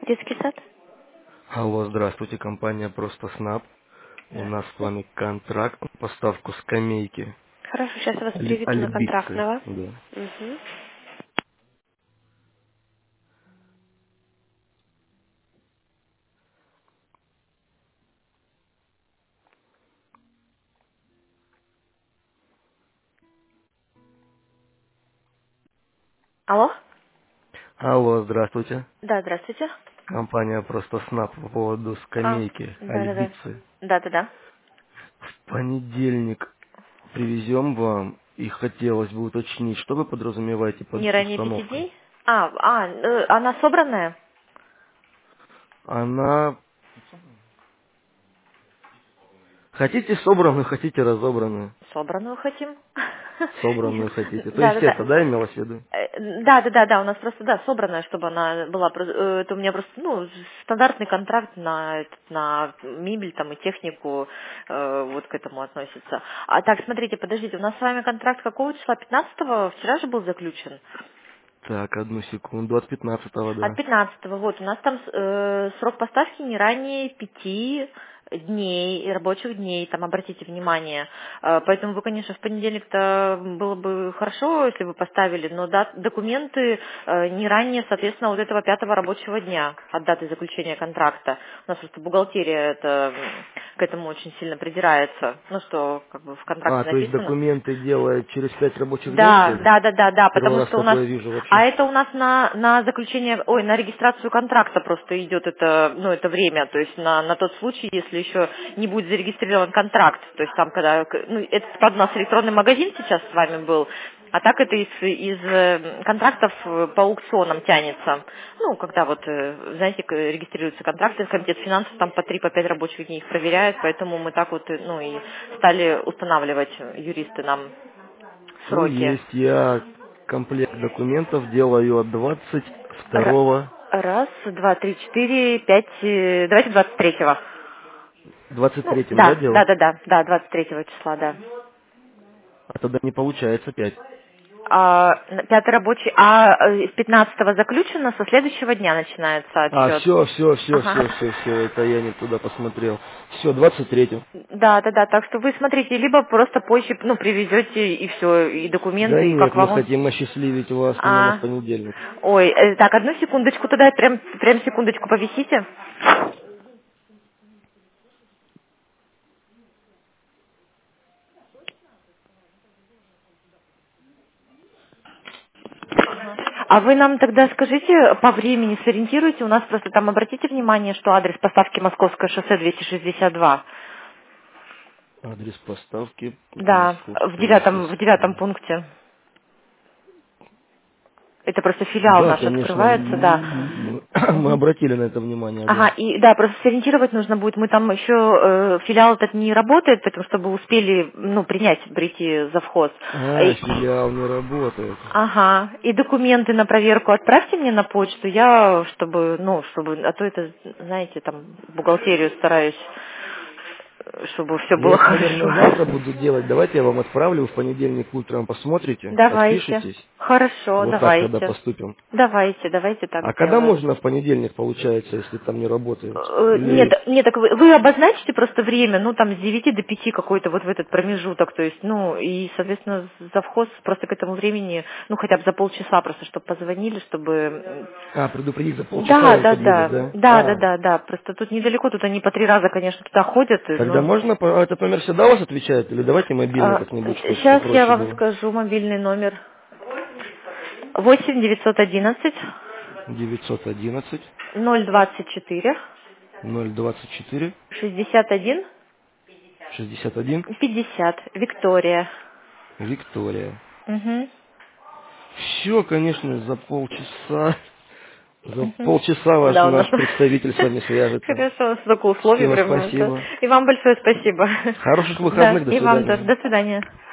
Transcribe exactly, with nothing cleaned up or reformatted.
детский сад. Алло, здравствуйте, компания Просто Снап. У нас с Здравствуйте. вами контракт на поставку скамейки. Хорошо, сейчас я вас Али- переведу на Альбицы, контрактного. да. Мгм. Алло? Алло, здравствуйте. Да, здравствуйте. Компания Просто Снап по поводу А, скамейки да-да-да. Альбицы. Да-да-да. В понедельник привезем вам, и хотелось бы уточнить, что вы подразумеваете под Не ранее пяти установкой. дней? А, а, э, она собранная? Она... Хотите собранную, хотите разобранную. Собранную хотим. Собранную хотите. То есть Да-да-да. это, да, имелось в виду? Э, Да, да, да, да, у нас просто, да, собранная, чтобы она была, про- э, это у меня просто, ну, стандартный контракт на, этот, на мебель там и технику, э, вот к этому относится. А так, смотрите, подождите, у нас с вами контракт какого числа? Пятнадцатого? Вчера же был заключен. Так, одну секунду. От пятнадцатого, От да. пятнадцатого, вот, у нас там э, срок поставки не ранее пяти дней, рабочих дней, там, обратите внимание. Э, поэтому вы, конечно, в понедельник-то было бы хорошо, если бы поставили, но да, документы э, не ранее, соответственно, вот этого пятого рабочего дня от даты заключения контракта. У нас просто бухгалтерия это, м, к этому очень сильно придирается. Ну, что как бы в А, контракте то есть написано. документы делают через пять рабочих дней, что Да, ли? да, да, да, да, Первый потому раз что у нас, такое вижу а вообще. это у нас на, на заключение, ой, на регистрацию контракта просто идет это, ну, это время, то есть на, на тот случай, если еще не будет зарегистрирован контракт, то есть там, когда, к- ну, это, правда, у нас электронный магазин сейчас с вами был, а так это из, из э, контрактов э, по аукционам тянется. Ну, когда вот, э, знаете, к- регистрируются контракты, комитет финансов там по три, по пять рабочих дней их проверяет, поэтому мы так вот, э, ну, и стали устанавливать э, юристы нам Все сроки. есть. Я комплект документов делаю от двадцать Р- второго, Раз, два, три, четыре, пять. э, Давайте двадцать третьего. двадцать Ну, третьем, да, да, да, делать? да, да, да, двадцать третьего числа, да. А тогда не получается пять. А, н- пятый рабочий, а э, с пятнадцатого заключено, со следующего дня начинается А, отсчет. все, все, все, Ага. все, все, все, это я не туда посмотрел. Все, двадцать третьего. Да, да, да, так что вы смотрите, либо просто позже, ну, привезете и все, и Да документы, и как нет, мы вам. хотим осчастливить вас именно в А, понедельник. ой, э, так, одну секундочку тогда, прям, прям секундочку повисите. А вы нам тогда скажите по времени, сориентируйте, у нас просто там обратите внимание, что адрес поставки Московское шоссе двести шестьдесят два. Адрес поставки Да, в Московское девятом, в девятом шоссе. пункте. Это просто филиал Да, наш конечно, открывается, да. мы, мы обратили на это внимание, Ага, да. и да, просто сориентировать нужно будет. Мы там еще, э, филиал этот не работает, поэтому чтобы успели, ну, принять, прийти завхоз. А, И- филиал не работает. ага, и документы на проверку отправьте мне на почту, я, чтобы, ну, чтобы, а то это, знаете, там, бухгалтерию стараюсь, э, чтобы все Я было их, наверное, завтра хорошо. буду делать. Давайте я вам отправлю в понедельник утром, посмотрите, Давайте. отпишитесь. Хорошо, Вот так тогда давайте. поступим. Давайте, давайте так А когда сделаем. можно в понедельник, получается, если там не работает? Э, Нет, Или... нет, так вы, вы обозначите просто время, ну там с девяти до пяти какой-то вот в этот промежуток, то есть, ну и, соответственно, завхоз просто к этому времени, ну хотя бы за полчаса просто, чтобы позвонили, чтобы... м, А, предупредить за полчаса Да, он да, подъедет, да, да? да, да, А, да, да, просто тут недалеко, тут они по три раза, конечно, туда ходят, и, тогда ну... можно... по- а этот номер всегда у вас отвечает? Или давайте мобильный как-нибудь, чтобы Сейчас я попроще вам было? скажу мобильный номер. Восемь девятьсот одиннадцать девятьсот одиннадцать ноль двадцать четыре ноль двадцать четыре шестьдесят один шестьдесят один. пятьдесят. Виктория. Виктория. Угу. Все, конечно, за полчаса. За Мгм. полчаса ваш Да, у нас наш представитель с вами свяжется. хорошо, у нас столько условий Все, прям. Это. спасибо. И вам большое спасибо. Хороших Да, выходных, до и вам тоже. свидания. До свидания.